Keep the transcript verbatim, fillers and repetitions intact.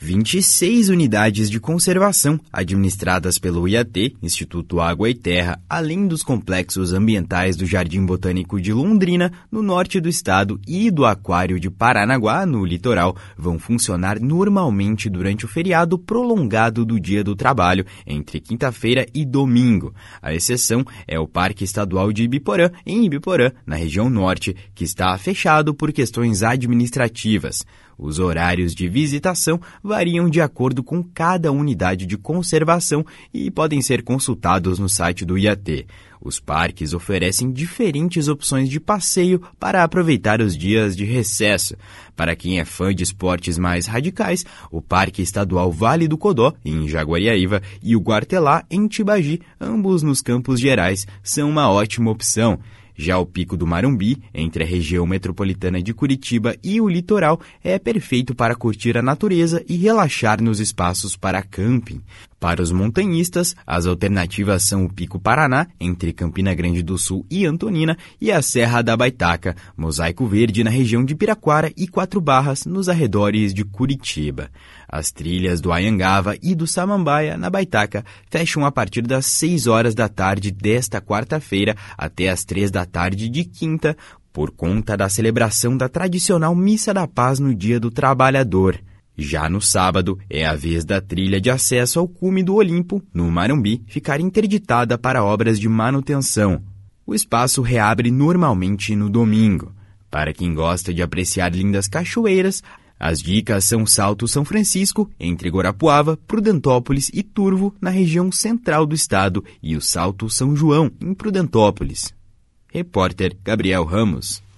vinte e seis unidades de conservação administradas pelo I A T, Instituto Água e Terra, além dos complexos ambientais do Jardim Botânico de Londrina, no norte do estado, e do Aquário de Paranaguá, no litoral, vão funcionar normalmente durante o feriado prolongado do Dia do Trabalho, entre quinta-feira e domingo. A exceção é o Parque Estadual de Ibiporã, em Ibiporã, na região norte, que está fechado por questões administrativas. Os horários de visitação variam de acordo com cada unidade de conservação e podem ser consultados no site do I A T. Os parques oferecem diferentes opções de passeio para aproveitar os dias de recesso. Para quem é fã de esportes mais radicais, o Parque Estadual Vale do Codó, em Jaguariaíva, e o Guartelá, em Tibagi, ambos nos Campos Gerais, são uma ótima opção. Já o Pico do Marumbi, entre a região metropolitana de Curitiba e o litoral, é perfeito para curtir a natureza e relaxar nos espaços para camping. Para os montanhistas, as alternativas são o Pico Paraná, entre Campina Grande do Sul e Antonina, e a Serra da Baitaca, Mosaico Verde na região de Piraquara e Quatro Barras, nos arredores de Curitiba. As trilhas do Anhangava e do Samambaia, na Baitaca, fecham a partir das seis horas da tarde desta quarta-feira até as três da tarde de quinta, por conta da celebração da tradicional Missa da Paz no Dia do Trabalhador. Já no sábado, é a vez da trilha de acesso ao cume do Olimpo, no Marumbi, ficar interditada para obras de manutenção. O espaço reabre normalmente no domingo. Para quem gosta de apreciar lindas cachoeiras, as dicas são Salto São Francisco, entre Guarapuava, Prudentópolis e Turvo, na região central do estado, e o Salto São João, em Prudentópolis. Repórter Gabriel Ramos.